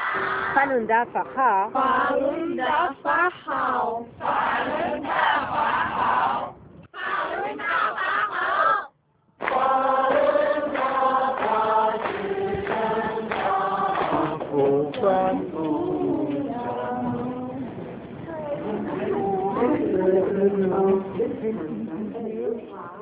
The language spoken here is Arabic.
法轮大法好， 法轮大法好，法轮大法好，法轮大法好，法轮大法是真法，不分不长。